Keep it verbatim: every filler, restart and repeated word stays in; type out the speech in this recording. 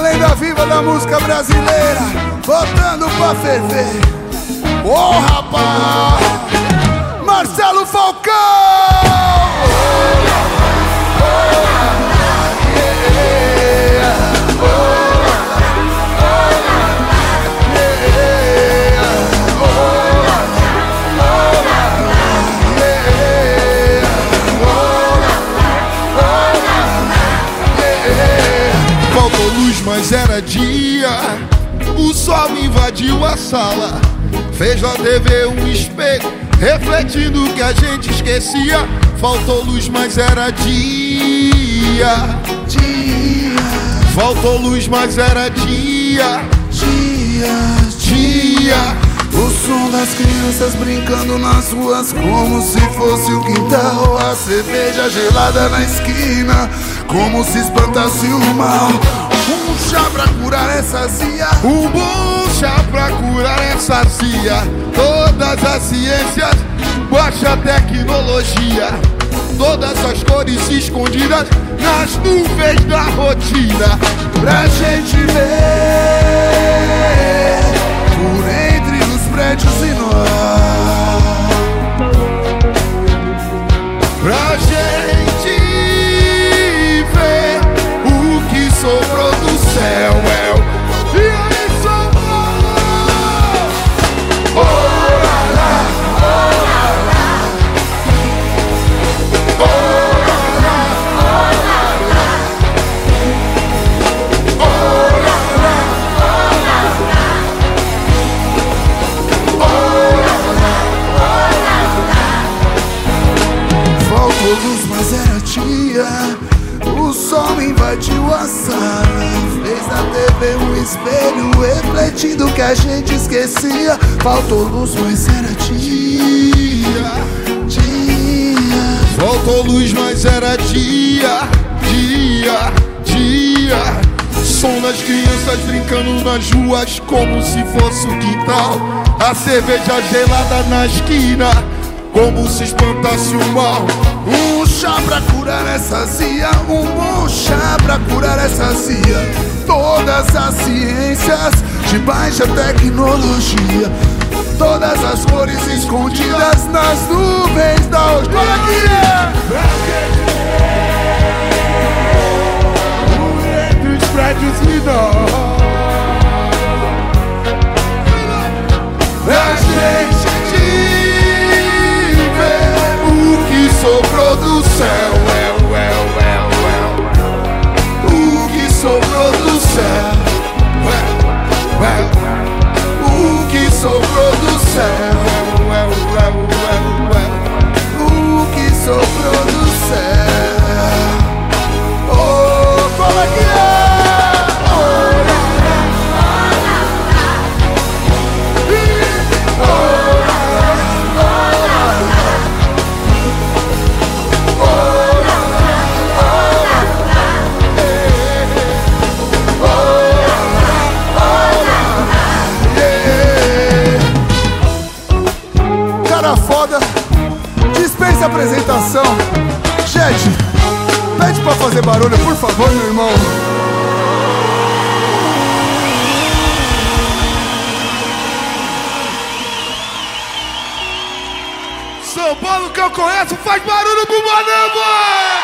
lenda viva da música brasileira, voltando pra ferver. Ô oh, rapaz, Marcelo Falcão! Faltou luz, mas era dia. O sol invadiu a sala, fez na T V um espelho, refletindo o que a gente esquecia. Faltou luz, mas era dia. Dia, Faltou luz, mas era dia. dia, Dia. o som das crianças brincando nas ruas como se fosse o quintal. A cerveja gelada na esquina como se espantasse o mal. Um chá pra curar essa zia, Um bom chá pra curar essa zia. Todas as ciências, baixa tecnologia, todas as cores escondidas nas nuvens da rotina. pra gente ver por entre os prédios e nós. Pra gente ver o que sobrou do céu. É o... E aí sobrou! Oh, lá, lá, oh, lá, lá. Oh, lá, lá, oh, lá, lá. Oh, lá, lá, oh, lá, lá. Oh, lá, lá, oh, lá, lá. Faltou luz, mas era dia. O sol invadiu a sala, fez na T V um espelho, refletindo o que a gente esquecia. Faltou luz, mas era dia. Dia, Faltou luz, mas era dia, dia, dia. Som das crianças brincando nas ruas como se fosse o quintal. A cerveja gelada na esquina como se espantasse o mal. um chá pra curar essa zia, um bom chá pra curar essa zia. Todas as ciências de baixa tecnologia, todas as cores escondidas nas nuvens da hoje. Olha aqui! Por entre os prédios e nós. Pra gente ver o que sobrou do céu. É o, é o, é o, é o, o que sobrou do céu. É, é, o que sobrou do céu. É o, é o, é o, é o, é o. O que sobrou do céu. Oh, como é que é? Cara foda, dispensa a apresentação. Gente, pede pra fazer barulho, por favor, meu irmão. São Paulo que eu conheço faz barulho pro Manamba!